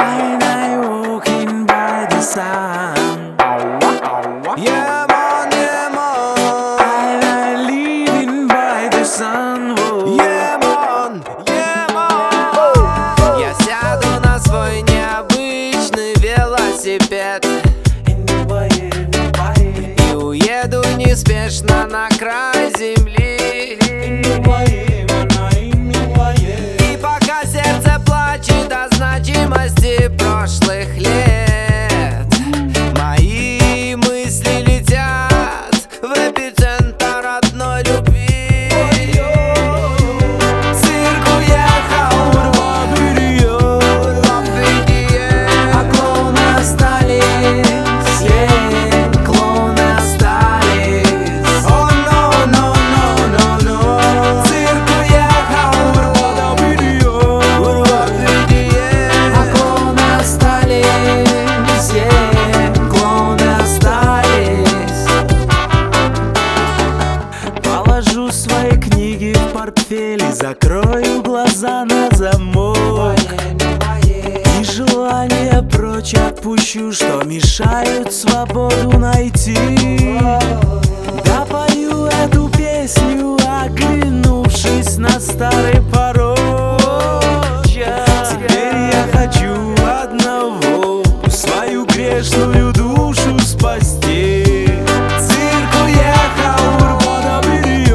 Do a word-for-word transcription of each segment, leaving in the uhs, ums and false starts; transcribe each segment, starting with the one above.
And I walking by the sun. Yeah man, yeah man, And I living by the sun. Whoa. yeah man, yeah man. Я сяду на свой необычный велосипед и уеду неспешно на край земли. И пока сердце плачет о значимости прошлых лет, мои мысли летят в эпицентр одной любви. Цирк уехал, урвал белье, а клоуны остались, yeah, клоуны остались. Oh no, no, no, no, no. Цирк уехал, урвал белье, а клоуны остались, yeah, клоуны остались. Положу свои книги в портфель и закрою глаза на замок. И желания прочь отпущу, что мешают свободу найти. Допою эту песню, оглянувшись на старый порог. Теперь я хочу одного, свою грешную душу спасти. Цирк уехал, урвал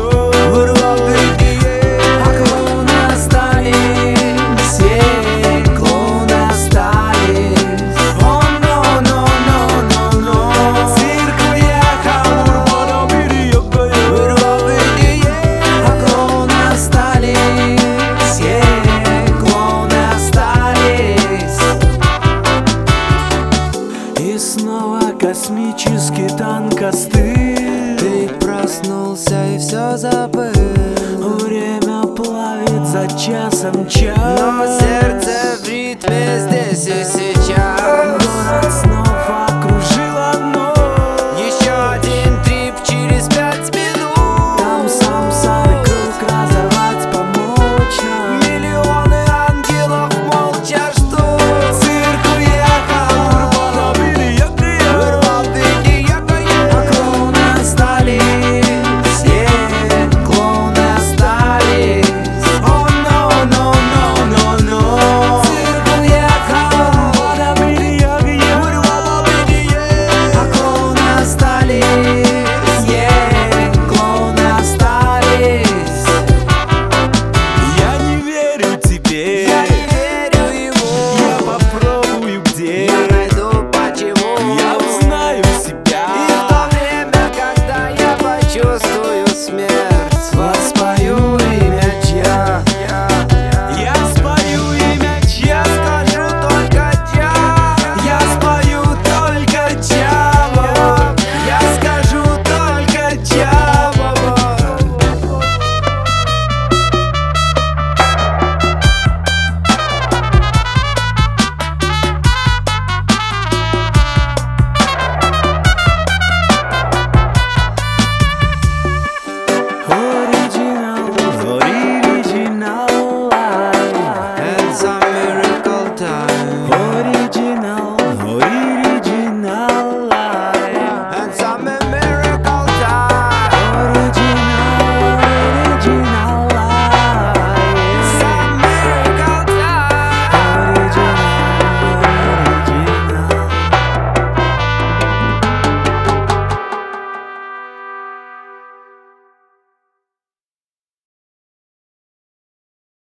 белье, а клоуны остались, yeah, клоуны остались. Oh no, no, no, no, no. Цирк уехал, урвал белье, а клоуны остались, yeah, клоуны остались. И снова космический танк остыл. Ты проснулся и все забыл, Время плавит за часом час. но сердце в ритме здесь и сейчас.